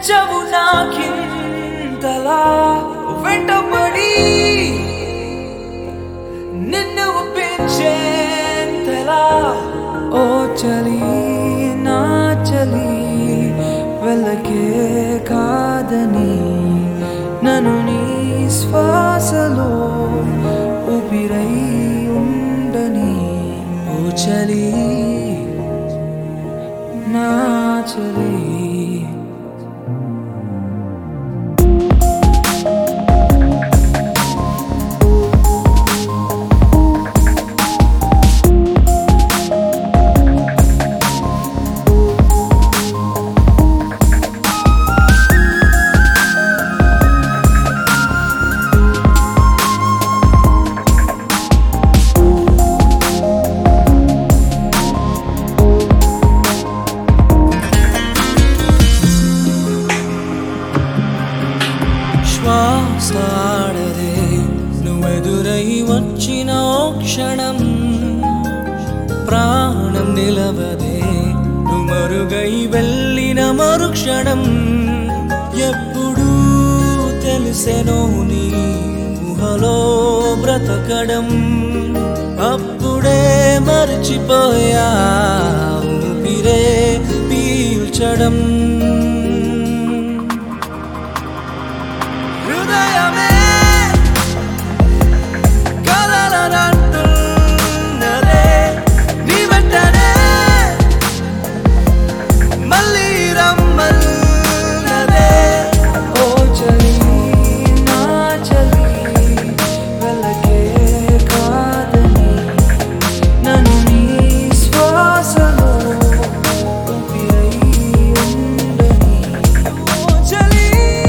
చెవునాకింతలా వెంటపడి నిన్ను ఒప్పించేంతలా ఓ చలి నా చలి వెళ్ళకే కాదని నన్ను నీ శ్వాసలో ఊపిరై ఉండని ఓ చలి నా చలి శ్వాసాడదే నువ్వెదురై వచ్చిన ఓ క్షణం ప్రాణం నిలవదే నువ్వు మరుగై వెళ్ళిన మరుక్షణం ఎప్పుడు తెలిసెనో నీ ఊహలో బ్రతకడం అప్పుడే మర్చిపోయా ఊపిరే పీల్చడం హృదయమే కలలనంటున్నదే నీ వెంటనే మళ్ళీ రమ్మన్నదే ఓ చలి నా చలి వెళ్ళకే కాదని నన్ను నీ శ్వాసలో ఊపిరై ఉండని ఓ చలి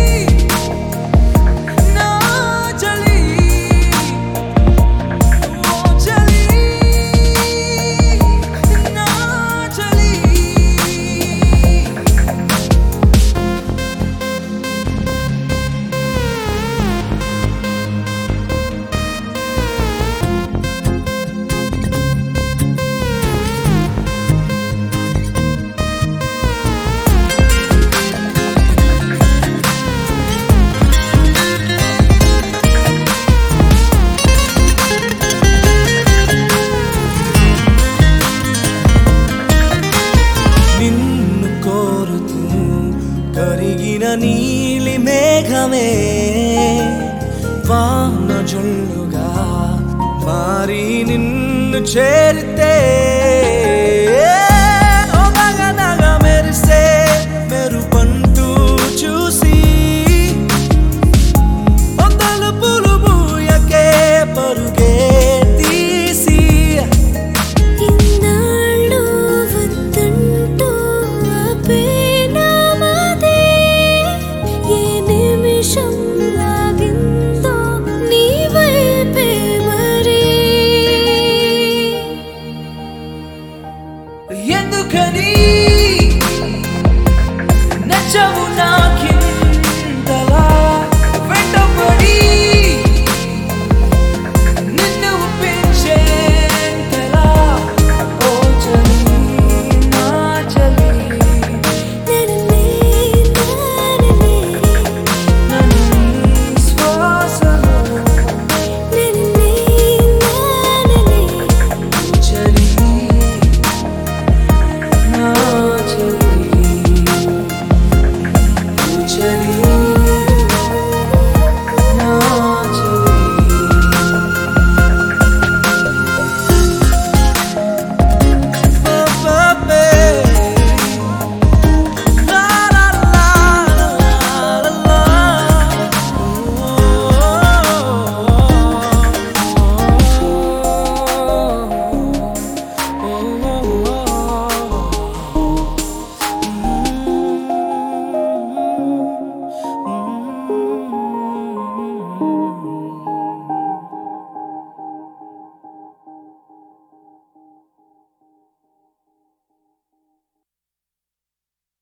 కరిగిన నీలి మేఘమే వాన జల్లుగా మారి నిన్ను చేరి